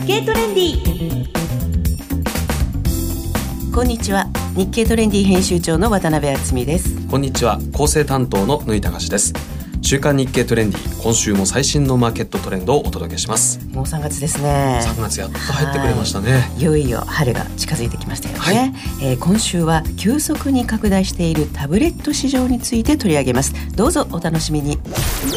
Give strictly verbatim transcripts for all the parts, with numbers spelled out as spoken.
経トレンディ。こんにちは、日経トレンディ編集長の渡辺敦美です。 こんにちは、構成担当の縫井隆です。週刊日経トレンディ、今週も最新のマーケットトレンドをお届けします。 もうさんがつですね。 さんがつやっと入ってくれましたね。 いよいよ春が近づいてきましたよね、 はい。 えー、今週は急速に拡大しているタブレット市場について取り上げます。どうぞお楽しみに。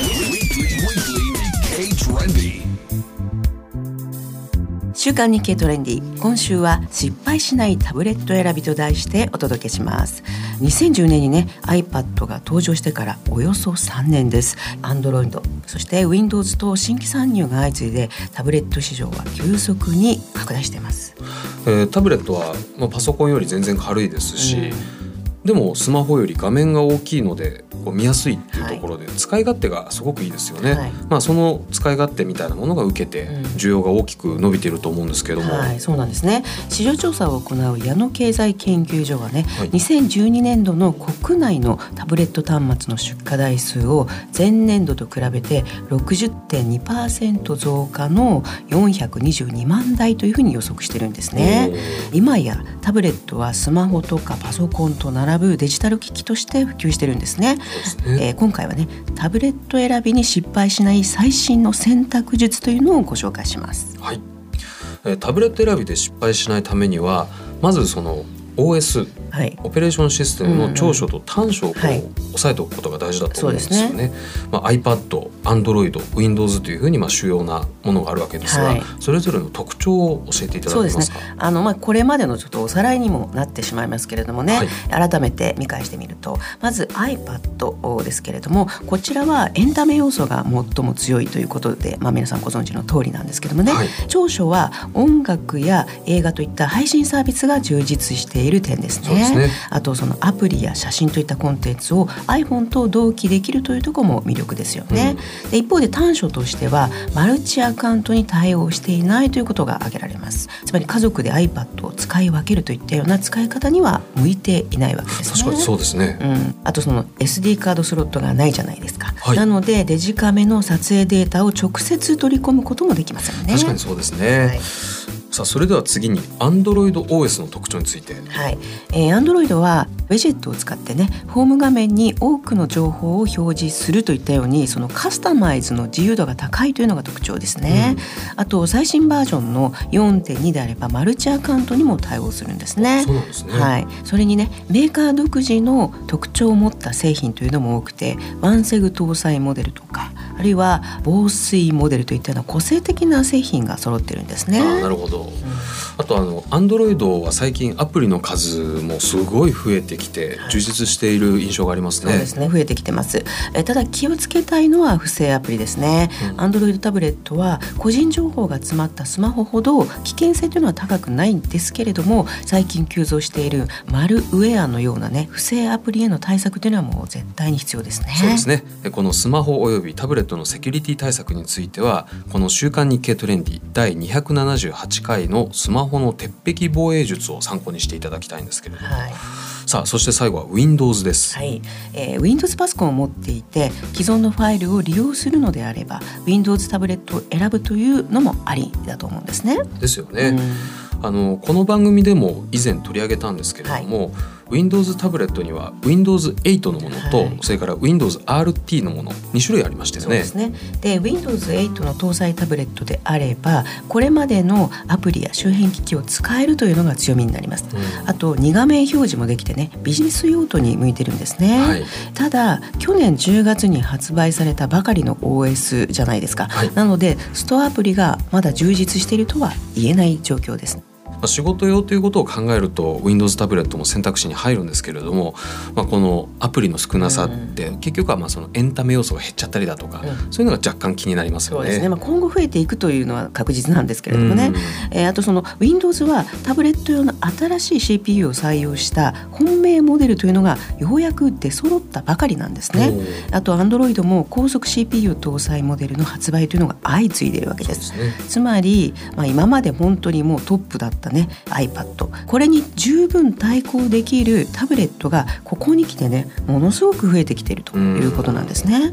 週刊日経トレンディ、今週は失敗しないタブレット選びと題してお届けします。にせんじゅうねんにね iPad が登場してからおよそさんねんです。 Android そして Windows と新規参入が相次いでタブレット市場は急速に拡大しています。 えー、タブレットは、まあ、パソコンより全然軽いですし、うんでもスマホより画面が大きいのでこう見やすいっていうところで、はい、使い勝手がすごくいいですよね、はい。まあ、その使い勝手みたいなものが受けて需要が大きく伸びていると思うんですけども、 はい、そうなんですね。市場調査を行う矢野経済研究所はね、はい、にせんじゅうにねんどの国内のタブレット端末の出荷台数を前年度と比べて ろくじゅってんにパーセント 増加のよんひゃくにじゅうにまんだいというふうに予測してるんですね。今やタブレットはスマホとかパソコンと並ぶデジタル機器として普及してるんですね。 そうですね。 えー、今回はねタブレット選びに失敗しない最新の選択術というのをご紹介します。 はい。えー、タブレット選びで失敗しないためにはまずその オーエス、はい、オペレーションシステムの長所と短所をこう、はい、押さえておくことが大事だと思うんですよね。まあ、iPad、Android、Windows というふうにまあ主要なものがあるわけですが、はい、それぞれの特徴を教えていただけますか。 そうですね。あの、まあ、これまでのちょっとおさらいにもなってしまいますけれどもね、はい、改めて見返してみると、まず iPad ですけれども、こちらはエンタメ要素が最も強いということで、まあ、皆さんご存知の通りなんですけどもね、はい、長所は音楽や映画といった配信サービスが充実しているいる点ですね。そうですね。あとそのアプリや写真といったコンテンツを iPhone と同期できるというところも魅力ですよね、うん、で一方で短所としてはマルチアカウントに対応していないということが挙げられます。つまり家族で iPad を使い分けるといったような使い方には向いていないわけですね。 確かにそうですね、 うん、あとその エスディー カードスロットがないじゃないですか、はい、なのでデジカメの撮影データを直接取り込むこともできませんね。 確かにそうですね、はい。さあそれでは次に Android オーエス の特徴について。 はい、えー、Android はウェジェットを使ってねホーム画面に多くの情報を表示するといったようにそのカスタマイズの自由度が高いというのが特徴ですね、うん、あと最新バージョンの よんてんに であればマルチアカウントにも対応するんですね。 そうなんですね、 はい、それにねメーカー独自の特徴を持った製品というのも多くてワンセグ搭載モデルとかあるいは防水モデルといったような個性的な製品が揃ってるんですね。 あ、なるほど、うん。あとあの Android は最近アプリの数もすごい増えてきて充実している印象がありますね。 そうですね、増えてきてます。えただ気をつけたいのは不正アプリですね、うん、Android タブレットは個人情報が詰まったスマホほど危険性というのは高くないんですけれども最近急増しているマルウェアのようなね不正アプリへの対策というのはもう絶対に必要ですね。 そうですね。このスマホおよびタブレットのセキュリティ対策についてはこの週刊日経トレンディだいにひゃくななじゅうはちかいのスマホの鉄壁防衛術を参考にしていただきたいんですけれども、はい、さあそして最後は Windows です、 はいえー、Windows パソコンを持っていて既存のファイルを利用するのであれば Windows タブレットを選ぶというのもありだと思うんですね。 ですよね、うん、あのこの番組でも以前取り上げたんですけれども、はい、Windows タブレットには ウィンドウズエイト のものと、はい、それから ウィンドウズアールティー のものに種類ありましたよね。 そうですね。で ウィンドウズエイト の搭載タブレットであればこれまでのアプリや周辺機器を使えるというのが強みになります、うん、あとに画面表示もできてねビジネス用途に向いてるんですね、はい、ただ去年じゅうがつに発売されたばかりの オーエス じゃないですか、はい、なのでストアアプリがまだ充実しているとは言えない状況です。 仕事用ということを考えると Windows タブレットも選択肢に入るんですけれども、まあ、このアプリの少なさって結局はまあそのエンタメ要素が減っちゃったりだとか、うん、そういうのが若干気になりますよね。 そうですね、まあ、今後増えていくというのは確実なんですけれどもね、えー、あとその Windows はタブレット用の新しい シーピーユー を採用した本命モデルというのがようやく出揃ったばかりなんですね。あと Android も高速 シーピーユー 搭載モデルの発売というのが相次いでいるわけです。そうですね。つまり、まあ、今まで本当にもうトップだったね iPad これに十分対抗できるタブレットがここに来てねものすごく増えてきているということなんですね。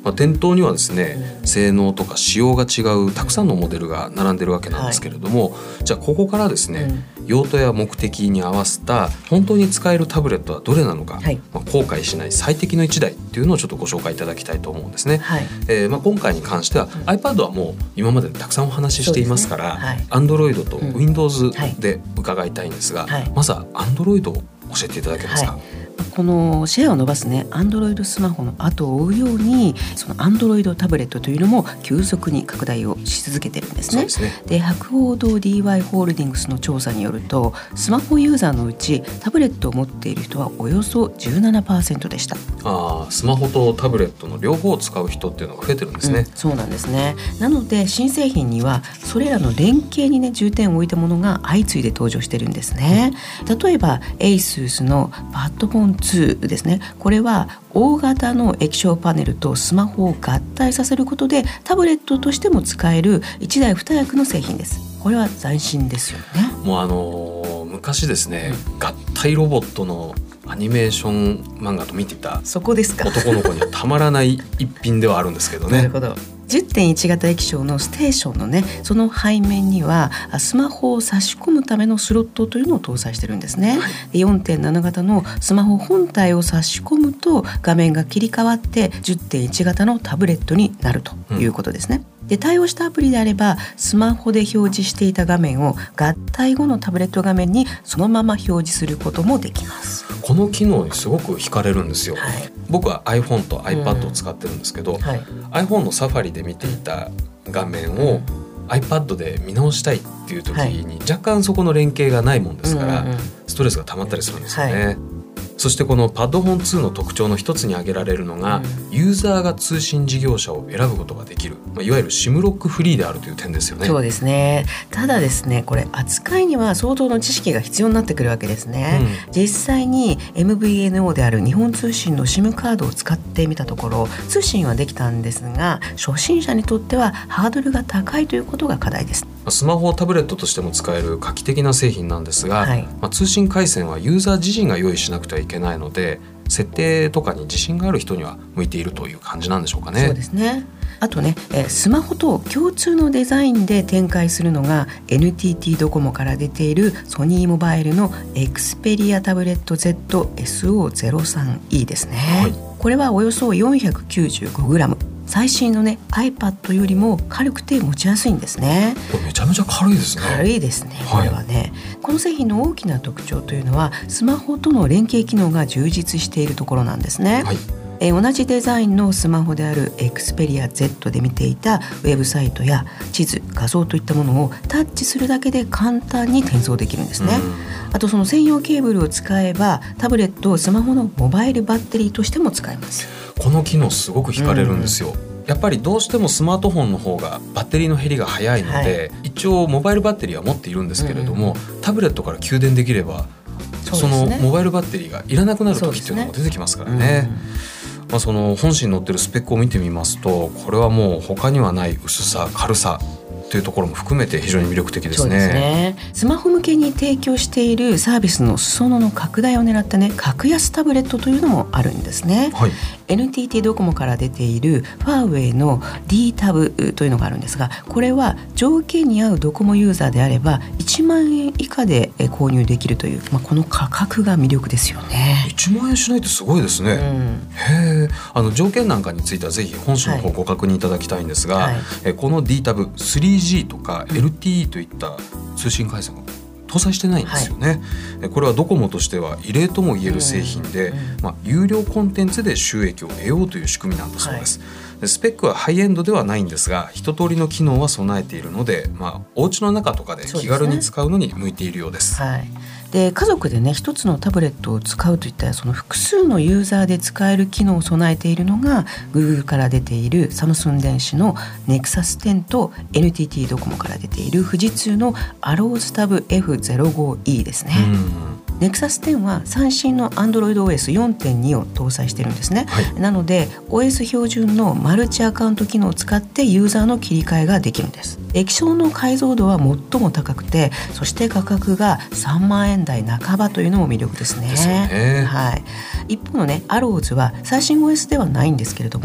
まあ、店頭にはですね、性能とか仕様が違うたくさんのモデルが並んでるわけなんですけれども、はい、じゃあここからですね、うん、用途や目的に合わせた本当に使えるタブレットはどれなのか、はい、まあ、後悔しない最適のいちだいっていうのをちょっとご紹介いただきたいと思うんですね、はい、えーまあ、今回に関しては、うん、iPad はもう今までたくさんお話ししていますから、ね、はい、Android と Windows で伺いたいんですが、はい、まずは Android を教えていただけますか。はい、 このシェアを伸ばすね Android スマホの後を追うように、その Android タブレットというのも急速に拡大をし続けてるんですね。そうですね。で、博報堂 ディーワイ ホールディングスの調査によると、スマホユーザーのうちタブレットを持っている人はおよそ じゅうななパーセント でした。 あ、スマホとタブレットの両方を使う人っていうのが増えてるんですね、うん、 そうなんですね。なので新製品にはそれらの連携にね重点を置いたものが相次いで登場してるんですね、うん、例えば ASUS の パッドフォンツーですね。これは大型の液晶パネルとスマホを合体させることでタブレットとしても使える一台二役の製品です。これは斬新ですよね。 もうあのー、昔ですね、うん、合体ロボットのアニメーション漫画と見ていたそこですか。 男の子にはたまらない一品ではあるんですけどね。 なるほど。じゅってんいち 型液晶のステーションのね、その背面にはスマホを差し込むためのスロットというのを搭載してるんですね、はい、よんてんなな 型のスマホ本体を差し込むと画面が切り替わって じゅってんいち 型のタブレットになるということですね、うん、で対応したアプリであればスマホで表示していた画面を合体後のタブレット画面にそのまま表示することもできます。 この機能にすごく惹かれるんですよ、はい、僕は iPhone と iPad を使ってるんですけど、うん、はい、iPhone のサファリで見ていた画面を iPad で見直したいっていう時に若干そこの連携がないもんですからストレスが溜まったりするんですよね、はい、そしてこの パッドフォンツーの特徴の一つに挙げられるのが、うん、ユーザーが通信事業者を選ぶことができる、まあ、いわゆる シム ロックフリーであるという点ですよね。 そうですね。ただですね、これ扱いには相当の知識が必要になってくるわけですね、うん、実際に エムブイエヌオー である日本通信の SIM カードを使ってみたところ通信はできたんですが初心者にとってはハードルが高いということが課題です。 スマホタブレットとしても使える画期的な製品なんですが、はい、まあ、通信回線はユーザー自身が用意しなくてはいけないので設定とかに自信がある人には向いているという感じなんでしょうかね。 そうですね。あとね、スマホと共通のデザインで展開するのが エヌティーティー ドコモから出ているソニーモバイルの Xperia タブレット ゼットエスオーゼロスリーイー ですね、はい、これはおよそ よんひゃくきゅうじゅうごグラム、最新のね iPad よりも軽くて持ちやすいんですね。 これめちゃめちゃ軽いですね。 軽いですね。これはね、はい、この製品の大きな特徴というのはスマホとの連携機能が充実しているところなんですね、はい、え同じデザインのスマホである Xperia ゼット で見ていたウェブサイトや地図、画像といったものをタッチするだけで簡単に転送できるんですね。あとその専用ケーブルを使えばタブレットをスマホのモバイルバッテリーとしても使えます。 この機能すごく惹かれるんですよ、うん、やっぱりどうしてもスマートフォンの方がバッテリーの減りが早いので、はい、一応モバイルバッテリーは持っているんですけれども、うん、タブレットから給電できれば そ,、ね、そのモバイルバッテリーがいらなくなる時っていうのも出てきますからね。まあ、その本誌に載ってるスペックを見てみますとこれはもう他にはない薄さ軽さというところも含めて非常に魅力的ですね。 そうですね。スマホ向けに提供しているサービスの裾野の拡大を狙ったね格安タブレットというのもあるんですね、はい、エヌティーティー ドコモから出ているファーウェイの D タブというのがあるんですがこれは条件に合うドコモユーザーであればいちまんえん以下で購入できるという、まあ、この価格が魅力ですよね。 いちまんえんしないってすごいですね、うん、へえ。あの条件なんかについてはぜひ本誌の方ご確認いただきたいんですが、はいはい、えこの D タブ スリージー とか エルティーイー といった通信回線が搭載してないんですよね、はい、これはドコモとしては異例とも言える製品で、うんうんまあ、有料コンテンツで収益を得ようという仕組みなんだそうです、はい、でスペックはハイエンドではないんですが一通りの機能は備えているので、まあ、お家の中とかで気軽に使うのに向いているようです。 はい、で家族でね一つのタブレットを使うといったその複数のユーザーで使える機能を備えているのが Google から出ているサムスン電子の ネクサステンと エヌティーティー ドコモから出ている富士通の アローズタブ エフゼロごイー ですね。ネクサステンは最新の アンドロイドオーエスよんてんに を搭載してるんですね、はい、なので オーエス 標準のマルチアカウント機能を使ってユーザーの切り替えができるんです。液晶の解像度は最も高くてそして価格がさんまんえん台半ばというのも魅力ですね。 ですよね。 はい、一方のねアローズは最新 オーエス ではないんですけれども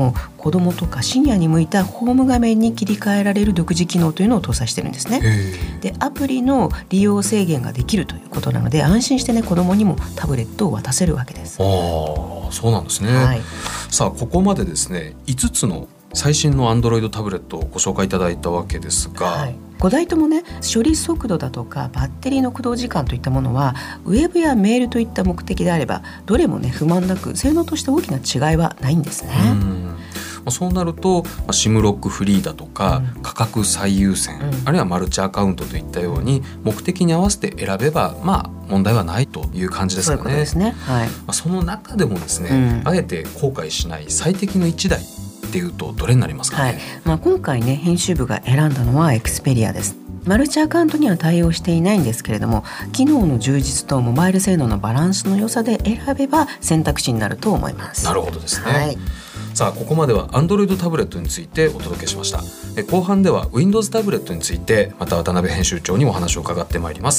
子どもとかシニアに向いたホーム画面に切り替えられる独自機能というのを搭載してるんですね。でアプリの利用制限ができるということなので、安心してね子どもにもタブレットを渡せるわけです。 ああ、そうなんですね、はい、さあここまでですねいつつの最新の Android タブレットをご紹介いただいたわけですが、はい、 ごだいともね処理速度だとかバッテリーの駆動時間といったものはウェブやメールといった目的であればどれもね不満なく性能として大きな違いはないんですね。 うん、そうなると SIM ロックフリーだとか、うん、価格最優先、うん、あるいはマルチアカウントといったように目的に合わせて選べばまあ問題はないという感じですかね。 そういうことですね、はい、まあ、その中でもですね、うん、あえて後悔しない最適のいちだいっていうとどれになりますかね。 はい、まあ、今回ね編集部が選んだのはエクスペリアです。マルチアカウントには対応していないんですけれども、機能の充実とモバイル性能のバランスの良さで選べば選択肢になると思います。 なるほどですね、 はい、 さあここまでは Android タブレットについてお届けしました。え後半では Windows タブレットについてまた渡辺編集長にお話を伺ってまいります。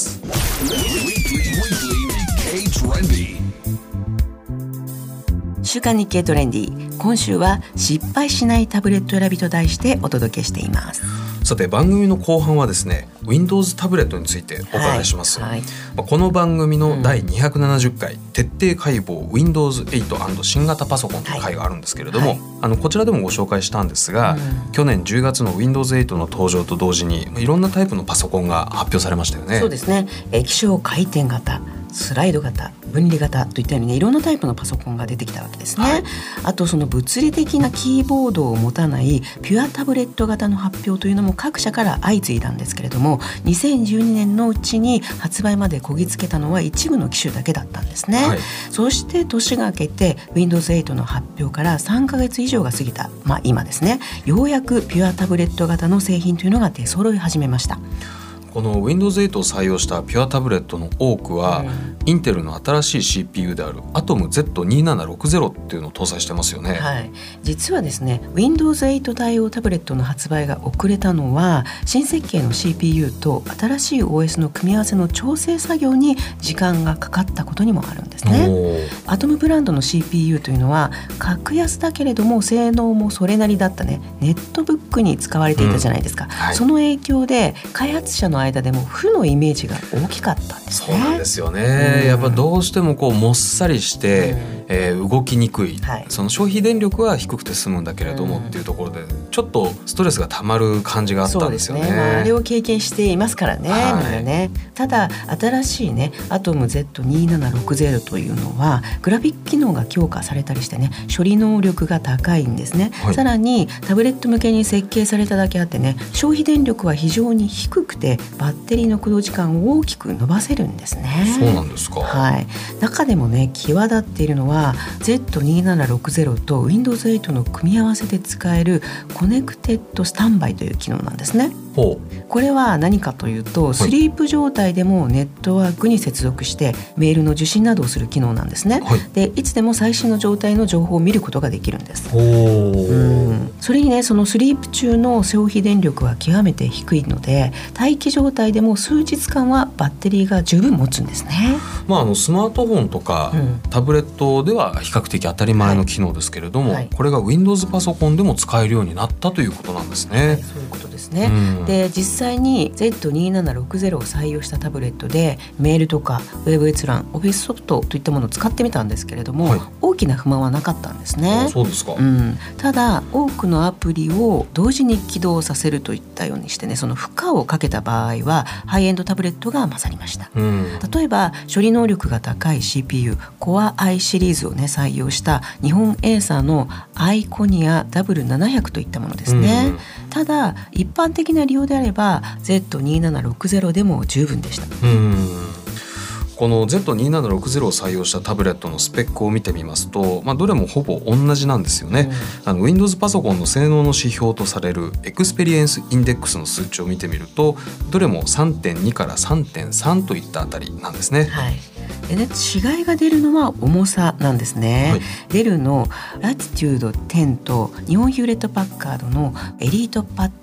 週刊日経トレンディ、今週は失敗しないタブレット選びと題してお届けしています。 さて番組の後半はですね Windows タブレットについてお伺いします、はいはい、この番組のだいにひゃくななじゅっかい、うん、徹底解剖 Windows エイト 新型パソコンという回があるんですけれども、はいはい、あのこちらでもご紹介したんですが、うん、去年じゅうがつの Windows エイトの登場と同時にいろんなタイプのパソコンが発表されましたよね。 そうですね、液晶回転型、スライド型、分離型といったようにねいろんなタイプのパソコンが出てきたわけですね、はい、あとその物理的なキーボードを持たないピュアタブレット型の発表というのも各社から相次いだんですけれども、にせんじゅうにねんのうちに発売までこぎつけたのは一部の機種だけだったんですね、はい、そして年が明けて Windows エイトの発表からさんかげつ以上が過ぎた、まあ、今ですねようやくピュアタブレット型の製品というのが出揃い始めました。 この Windows エイトを採用したピュアタブレットの多くは、うん、インテルの新しい シーピーユー である アトムゼットにせんななひゃくろくじゅう っていうのを搭載してますよね、 はい、実はですね Windows エイト対応タブレットの発売が遅れたのは新設計の シーピーユー と新しい オーエス の組み合わせの調整作業に時間がかかったことにもあるんですね。アトムブランドの シーピーユー というのは格安だけれども性能もそれなりだったねネットブックに使われていたじゃないですか、うん、はい、その影響で開発者の間でも負のイメージが大きかったんですね。 そうなんですよね、うん、やっぱどうしてもこうもっさりして、うん、えー、動きにくい、はい、その消費電力は低くて済むんだけれども、うん、っていうところでちょっとストレスがたまる感じがあったんですよね。 そうですね、まあ、あれを経験していますからね、はい、みんなね。ただ新しいね アトムゼットにせんななひゃくろくじゅう というのはグラフィック機能が強化されたりしてね処理能力が高いんですね、はい、さらにタブレット向けに設計されただけあってね消費電力は非常に低くてバッテリーの駆動時間を大きく伸ばせるんですね。 そうなんですか、 はい、中でもね際立っているのは ゼットにせんななひゃくろくじゅう と Windows エイトの組み合わせで使えるコネクテッドスタンバイという機能なんですね。 ほう、 これは何かというとスリープ状態でもネットワークに接続してメールの受信などをする機能なんですね、はい、でいつでも最新の状態の情報を見ることができるんです。 ほう、 うん、それにねそのスリープ中の消費電力は極めて低いので待機状態でも数日間はバッテリーが十分持つんですね。 まあ、あのスマートフォンとか、うん、タブレットでは比較的当たり前の機能ですけれども、はいはい、これが Windows パソコンでも使えるようになったということなんですね、はい、 そういうことですね、うん、で実際に ゼットにせんななひゃくろくじゅう を採用したタブレットでメールとかウェブ閲覧、オフィスソフトといったものを使ってみたんですけれども、はい、大きな不満はなかったんですね。 あ、そうですか、 うん、ただ多くのアプリを同時に起動させるといったようにしてねその負荷をかけた場合はハイエンドタブレットが勝りました、うん、例えば処理能力が高い シーピーユー Core i シリーズをね採用した日本エーサーの アイコニア ダブリューななひゃく といったものですね、うん、ただ一般的な利用であれば ゼットにせんななひゃくろくじゅう でも十分でした。 うん、この ゼットにせんななひゃくろくじゅう を採用したタブレットのスペックを見てみますと、まあ、どれもほぼ同じなんですよね、うん、あの Windows パソコンの性能の指標とされるエクスペリエンスインデックスの数値を見てみるとどれも さんてんに から さんてんさん といったあたりなんですね、 はい。でね、違いが出るのは重さなんですね、はい、デルのラティチュードテンと日本ヒューレットパッカードのエリートパッド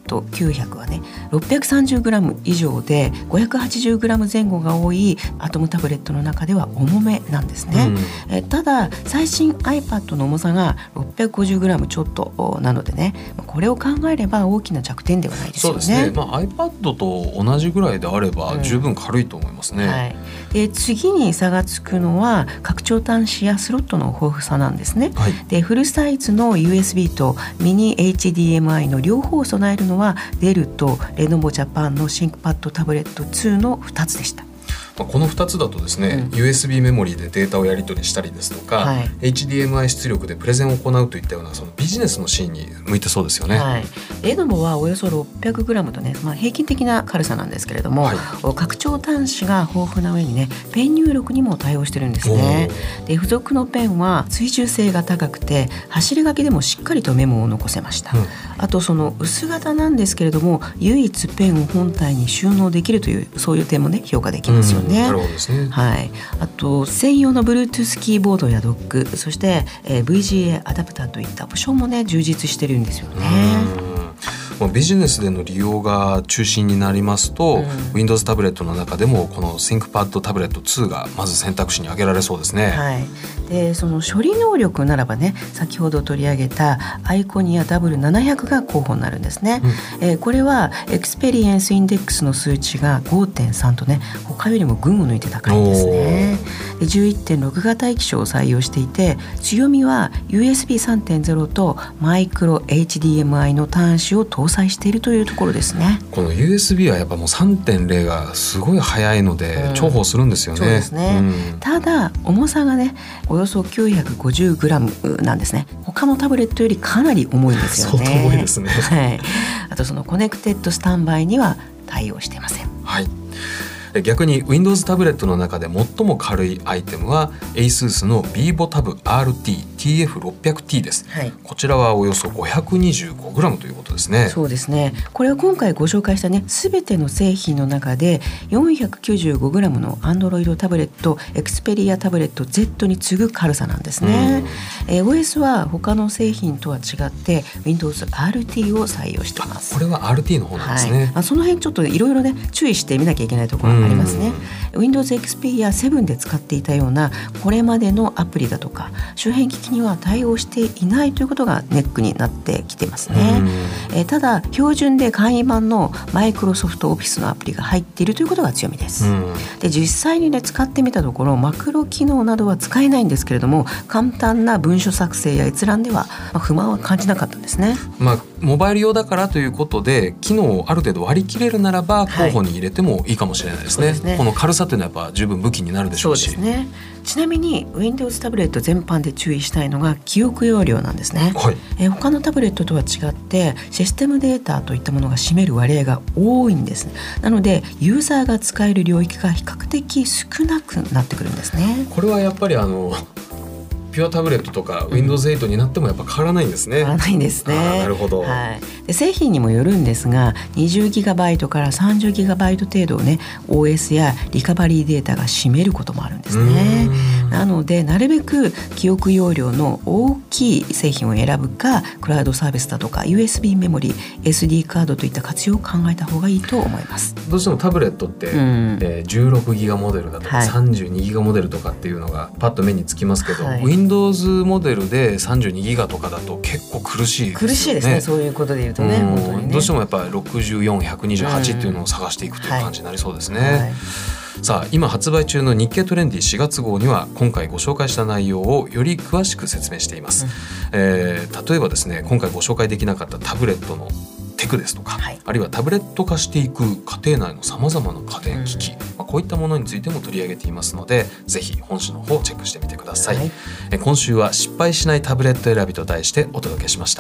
トきゅうひゃくはね ろっぴゃくさんじゅうグラム 以上で ごひゃくはちじゅうグラム 前後が多いアトムタブレットの中では重めなんですね、うん、えただ最新 iPad の重さが ろっぴゃくごじゅうグラム ちょっとなのでね、これを考えれば大きな弱点ではないですよね。 そうですね、まあ、iPad と同じぐらいであれば十分軽いと思いますね、うんはい、 で次に差がつくのは拡張端子やスロットの豊富さなんですね、はい、でフルサイズの ユーエスビー とミニ エイチディーエムアイ の両方を備えるのはデルとレノボジャパンのシンクパッドタブレットツーのふたつでした。 このふたつだとですね、うん、ユーエスビー メモリーでデータをやり取りしたりですとか、はい、エイチディーエムアイ 出力でプレゼンを行うといったようなそのビジネスのシーンに向いてそうですよね、はい、 レノボはおよそ ろっぴゃくグラム とね、まあ、平均的な軽さなんですけれども、はい、拡張端子が豊富な上にねペン入力にも対応してるんですね。で付属のペンは追従性が高くて走り書きでもしっかりとメモを残せました、うん、あとその薄型なんですけれども唯一ペンを本体に収納できるというそういう点もね評価できますよね、うん、 なるほどですね。 はい、あと専用の Bluetooth キーボードやドック、そして、えー、ブイジーエー アダプターといったオプションもね充実してるんですよね。 ビジネスでの利用が中心になりますと、うん、Windows タブレットの中でもこの ThinkPad タブレットツーがまず選択肢に挙げられそうですね、 はい、でその処理能力ならばね先ほど取り上げたアイコニア ダブリューななひゃく が候補になるんですね、うんえー、これはエクスペリエンスインデックスの数値が ごてんさん とね他よりも群を抜いて高いんですね。で じゅういってんろく 型液晶を採用していて強みは ユーエスビーさんてんゼロ とマイクロ エイチディーエムアイ の端子を搭載しているというところですね。 この ユーエスビー はやっぱもう さんてんゼロ がすごい速いので、うん、重宝するんですよね。 そうですね、うん、ただ重さがねおよそ きゅうひゃくごじゅうグラム なんですね。他のタブレットよりかなり重いんですよね。 相当重いですね、 はい、あとそのコネクテッドスタンバイには対応していません。 はい、逆に Windows タブレットの中で最も軽いアイテムは ASUS の VivoTab アールティー ティーエフろっぴゃくティー です、はい、こちらはおよそ ごひゃくにじゅうごグラム ということですね。 そうですね、これは今回ご紹介したね全ての製品の中で よんひゃくきゅうじゅうごグラム の Android タブレット Xperia タブレット Z に次ぐ軽さなんですね、えー、オーエス は他の製品とは違って Windows アールティー を採用しています。 これは アールティー の方なんですね、はい、 まあ、その辺ちょっといろいろね注意してみなきゃいけないところがありますね。Windows エクスペリアセブンで使っていたようなこれまでのアプリだとか周辺機器には対応していないということがネックになってきてますね、えー、ただ標準で簡易版のマイクロソフトオフィスのアプリが入っているということが強みです。で実際にね使ってみたところマクロ機能などは使えないんですけれども簡単な文書作成や閲覧では、まあ、不満は感じなかったんですね。 まあ、モバイル用だからということで機能をある程度割り切れるならば候補に入れてもいいかもしれないですね、はい、そうですね。この軽さというのはやっぱ十分武器になるでしょうし。 そうですね。ちなみに Windows タブレット全般で注意したいのが記憶容量なんですね、はい、えー、他のタブレットとは違ってシステムデータといったものが占める割合が多いんです。なのでユーザーが使える領域が比較的少なくなってくるんですね。 これはやっぱりあのピュアタブレットとか ウィンドウズエイト になってもやっぱ変わらないんですね。 変わらないんですね。 なるほど、 はい、で製品にもよるんですが にじゅうギガバイト から さんじゅうギガバイト 程度をね オーエス やリカバリーデータが占めることもあるんですね。なのでなるべく記憶容量の大きい製品を選ぶかクラウドサービスだとか ユーエスビー メモリ エスディー カードといった活用を考えた方がいいと思います。 どうしてもタブレットって、うん、えー、じゅうろくギガモデルだとか、はい、さんじゅうにギガモデルとかっていうのがパッと目につきますけど、はい、Windows モデルでさんじゅうにギガとかだと結構苦しいですよね。 苦しいですね、そういうことで言うとね、うん、本当にね。 どうしてもやっぱりろくじゅうよん、ひゃくにじゅうはちっていうのを探していくという感じになりそうですね、はいはい。さあ今発売中の日経トレンディしがつ号には今回ご紹介した内容をより詳しく説明しています、うん、えー、例えばですね今回ご紹介できなかったタブレットのテクですとか、はい、あるいはタブレット化していく家庭内のさまざまな家電機器、うん、まあ、こういったものについても取り上げていますのでぜひ本誌の方をチェックしてみてください、はい、え今週は失敗しないタブレット選びと題してお届けしました。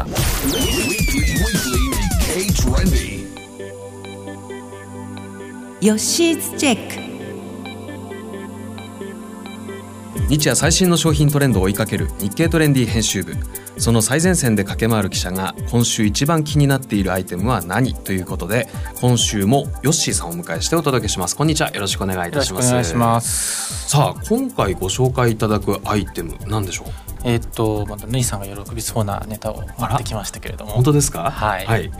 ヨッシーズチェック。 日夜最新の商品トレンドを追いかける日経トレンディ編集部、その最前線で駆け回る記者が今週一番気になっているアイテムは何ということで今週もヨッシーさんをお迎えしてお届けします。こんにちは、よろしくお願いいたします。 よろしくお願いします。 さあ今回ご紹介いただくアイテム何でしょう。 えー、っとまたヌイさんが喜びそうなネタを持ってきましたけれども。 本当ですか。 はい、 はい、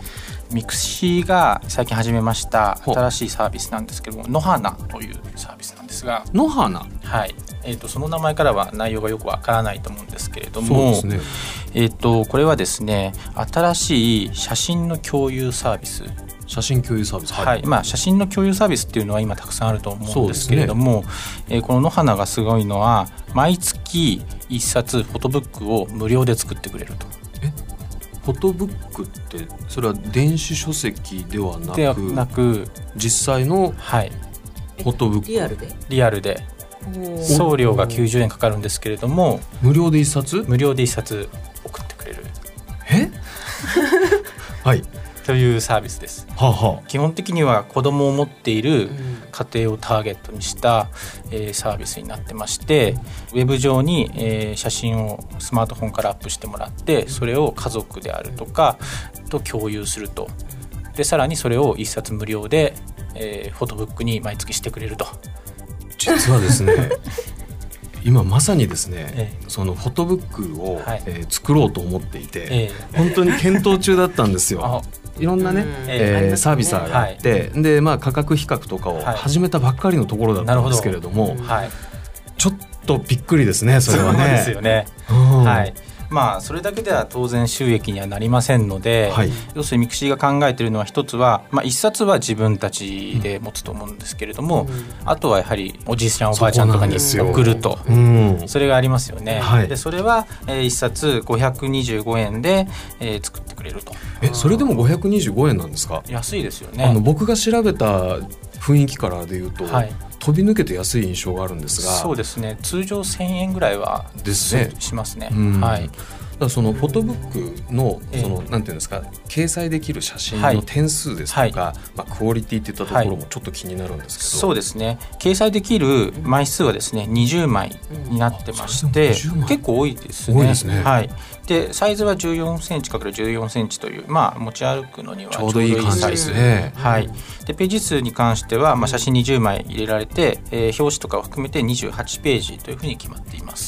ミクシーが最近始めました新しいサービスなんですけども、のはなというサービスなんですが、 のはな、 はい、えーと、その名前からは内容がよくわからないと思うんですけれども、 そうですね、 えーと、これはですね、新しい写真の共有サービス、 写真共有サービス、 はいはい、まあ、写真の共有サービスっていうのは今たくさんあると思うんですけれども、ね、えー、こののはながすごいのは毎月いっさつフォトブックを無料で作ってくれると。 えフォトブックってそれは電子書籍ではなく、 ではなく実際のフォトブック、 リアルでリアルで送料がきゅうじゅうえんかかるんですけれども、 無料でいっさつ無料でいっさつ送ってくれるえはいというサービスです。 はあはあ、 基本的には子供を持っている家庭をターゲットにした、えー、サービスになってまして、ウェブ上に、えー、写真をスマートフォンからアップしてもらって、それを家族であるとかと共有すると。でさらにそれを一冊無料で、えー、フォトブックに毎月してくれると。 実はですね今まさにですね、 ええ、 そのフォトブックを、 はい、 えー、作ろうと思っていて、 ええ、 本当に検討中だったんですよ。いろんなね、えー、サービスがあって、はい、でまあ、価格比較とかを始めたばっかりのところだったんですけれども、 ど、はい、 ちょっとびっくりですね、それはね。 そうですよね、うん、はい。まあ、それだけでは当然収益にはなりませんので、はい、要するにミクシーが考えているのは一つは、まあ、一冊は自分たちで持つと思うんですけれども、うん、あとはやはりおじいちゃんおばあちゃんとかに送ると、うん、それがありますよね、はい、でそれは、えー、一冊ごひゃくにじゅうごえんで、えー、作ってくれると。 えそれでもごひゃくにじゅうごえんなんですか？ 安いですよね。 あの僕が調べた雰囲気からでいうと、はい、飛び抜けて安い印象があるんですが。 そうですね、通常せんえんぐらいはですね、しますね、 うん、 はい。 だそのフォトブック の, その、えー、なんていうんですか、掲載できる写真の点数ですとか、はい、まあ、クオリティっていったところもちょっと気になるんですけど、はい、 そうですね、掲載できる枚数はですねにじゅうまいになってまして、うん、結構多いですね。 多いですね、 はい。でサイズはじゅうよんセンチかけるじゅうよんセンチという、まあ、持ち歩くのにはちょうどいいサイズで、はい、でページ数に関しては、まあ、写真にじゅうまい入れられて、えー、表紙とかを含めてにじゅうはちページというふうに決まっています。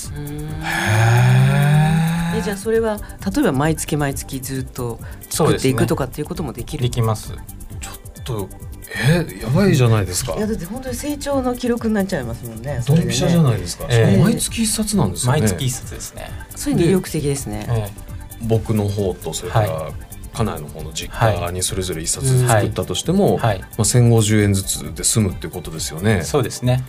へえ、じゃあそれは例えば毎月毎月ずっと作っていくとかっていうこともできる？ できます。 ちょっとえー、やばいじゃないですか。 いやだって本当に成長の記録になっちゃいますもんね。 ドンピシャじゃないですか、えー、毎月一冊なんですよね。 毎月一冊ですね。 それ魅力的ですね、 えー、僕の方とそれから、はい、家内の方の実家にそれぞれ一冊ずつ作ったとしても、はい、まあ、せんごじゅうえんずつで済むっていうことですよね。 そうですね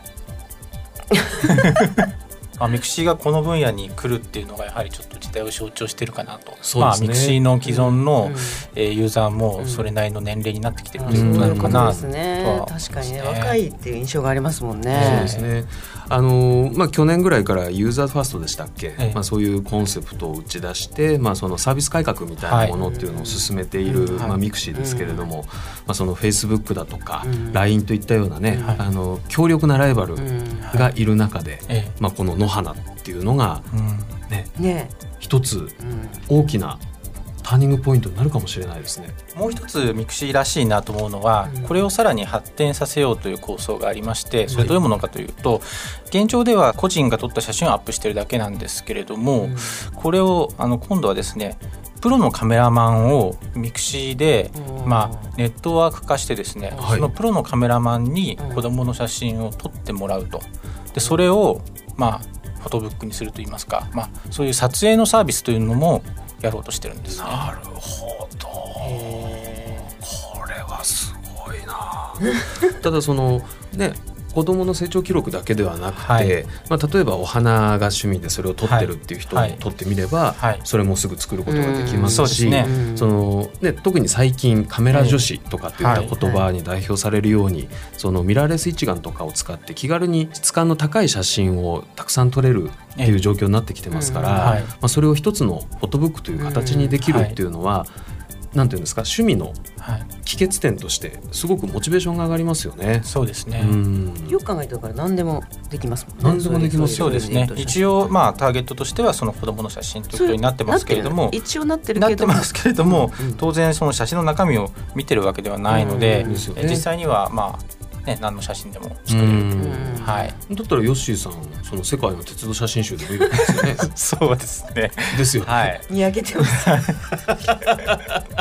まあ、ミクシーがこの分野に来るっていうのがやはりちょっと時代を象徴してるかなと。そうですね、まあ、ミクシーの既存の、うんえー、ユーザーもそれなりの年齢になってきてるっていうことなのかな、うんうん、 そうですね、確かにね、若いっていう印象がありますもんね。 そうですね、あのまあ、去年ぐらいからユーザーファーストでしたっけ、ええ、まあ、そういうコンセプトを打ち出して、まあ、そのサービス改革みたいなものっていうのを進めている、はい、まあ、ミクシーですけれども、うん、まあ、そのフェイスブックだとか、うん、ライン といったようなね、はい、あの強力なライバルがいる中で、はい、まあ、この野花っていうのが、ねうんね、 一つ大きなターニングポイントになるかもしれないですね。 もう一つミクシーらしいなと思うのは、うん、これをさらに発展させようという構想がありまして、それどういうものかというと、はい、現状では個人が撮った写真をアップしてるだけなんですけれども、うん、これをあの今度はですね、プロのカメラマンをミクシーで、まあ、ネットワーク化してですね、はい、そのプロのカメラマンに子どもの写真を撮ってもらうと。でそれを、まあ、フォトブックにするといいますか、まあ、そういう撮影のサービスというのもやろうとしてるんですね。 なるほど、これはすごいなただそのね、子どもの成長記録だけではなくて、はい、まあ、例えばお花が趣味でそれを撮ってるっていう人に撮ってみれば、はいはい、それもすぐ作ることができますし、ね、そのね、特に最近カメラ女子とかっていった言葉に代表されるように、そのミラーレス一眼とかを使って気軽に質感の高い写真をたくさん撮れるっていう状況になってきてますから、まあ、それを一つのフォトブックという形にできるっていうのは、なんていうんですか、趣味の帰結点としてすごくモチベーションが上がりますよね。 そうですね、 うん、よく考えたから何でもできますもんね。 何でもできますよね。そうですね、一応、まあ、ターゲットとしてはその子どもの写真ということになってますけれども、 一応なってるけどなってますけれども、うん、当然その写真の中身を見てるわけではないので、うんですよね、実際にはまあね、何の写真でも作れる、はい、 だったらヨッシーさん、その世界の鉄道写真集で見るんですよねそうですねですよね、 はい、 見上げてます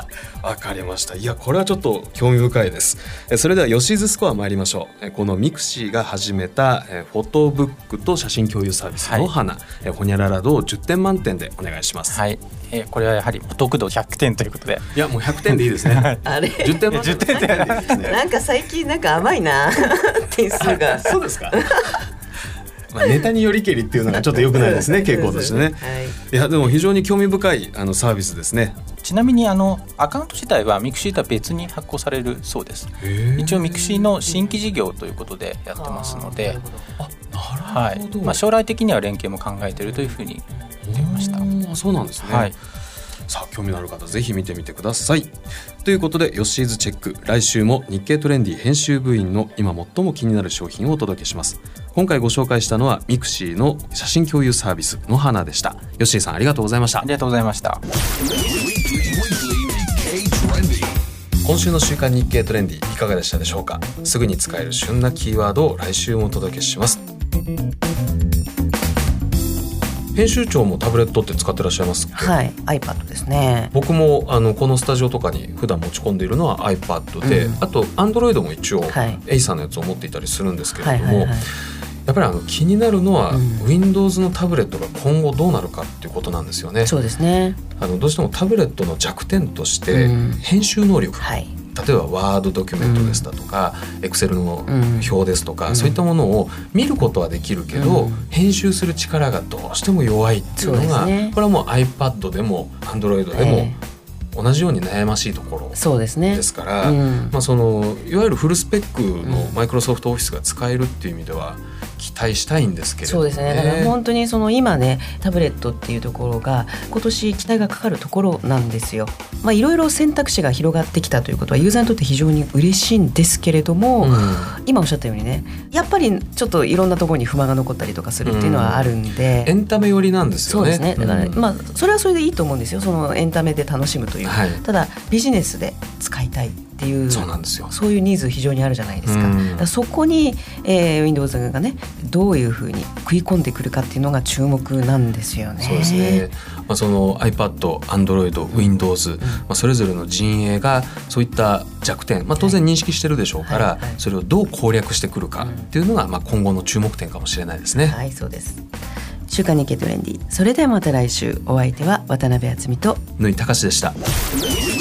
わかりました。いやこれはちょっと興味深いです。それでは吉津スコア参りましょう。このミクシーが始めたフォトブックと写真共有サービスの花、はい、ほにゃらら度をじゅってん満点でお願いします。 はい、えー、これはやはりお得度ひゃくてんということで。 いやもうひゃくてんでいいですね。 あれじゅってん満点でいいですね。 なんか最近なんか甘いな点数が。 そうですか。まあ、ネタによりけりっていうのがちょっと良くないですね傾向としてね、はい、いやでも非常に興味深いあのサービスですね。 ちなみにあのアカウント自体はミクシーとは別に発行されるそうです。一応ミクシーの新規事業ということでやってますので、 あ、なるほど、 はい、まあ、将来的には連携も考えているというふうに言っていました。 あ、そうなんですね、はい、さあ興味のある方ぜひ見てみてください。ということでヨッシーズチェック、来週も日経トレンディ編集部員の今最も気になる商品をお届けします。今回ご紹介したのはミクシーの写真共有サービスの花でした。ヨッシーさんありがとうございました。 ありがとうございました。 今週の週刊日経トレンディいかがでしたでしょうか。すぐに使える旬なキーワードを来週もお届けします。編集長もタブレットって使ってらっしゃいますか。 はい、iPad ですね。 僕もあのこのスタジオとかに普段持ち込んでいるのは iPad で、うん、あと Android も一応、はい、エイサーのやつを持っていたりするんですけれども、はいはいはい、やっぱりあの気になるのは、うん、Windows のタブレットが今後どうなるかっていうことなんですよね。 そうですね。 あのどうしてもタブレットの弱点として編集能力、うん、はい、例えばワードドキュメントですだとか、うん、Excel の表ですとか、うん、そういったものを見ることはできるけど、うん、編集する力がどうしても弱いっていうのが、ね、これはもう iPad でも Android でも同じように悩ましいところですから、 ね、うん、 まあ、そのいわゆるフルスペックの Microsoft Office が使えるっていう意味では期待したいんですけれども、ね、 そうですね。だから本当にその今ねタブレットっていうところが今年期待がかかるところなんですよ。まあいろいろ選択肢が広がってきたということはユーザーにとって非常に嬉しいんですけれども、うん、今おっしゃったようにねやっぱりちょっといろんなところに不満が残ったりとかするっていうのはあるんで、 うん、エンタメ寄りなんですよね。 そうですね。だから、うん、まあそれはそれでいいと思うんですよ。そのエンタメで楽しむという、はい、ただビジネスで使いたいっていう、 そうなんですよ。 そういうニーズ非常にあるじゃないですか。だからそこに、えー、Windows がねどういうふうに食い込んでくるかっていうのが注目なんですよね。 そうですね。まあ、その iPad、Android、Windows、うん、まあ、それぞれの陣営がそういった弱点、まあ、当然認識してるでしょうから、はいはいはい、それをどう攻略してくるかっていうのが、まあ、今後の注目点かもしれないですね。 はい、そうです。週刊日経トレンディ、それではまた来週。お相手は渡辺敦美と縫井隆でした。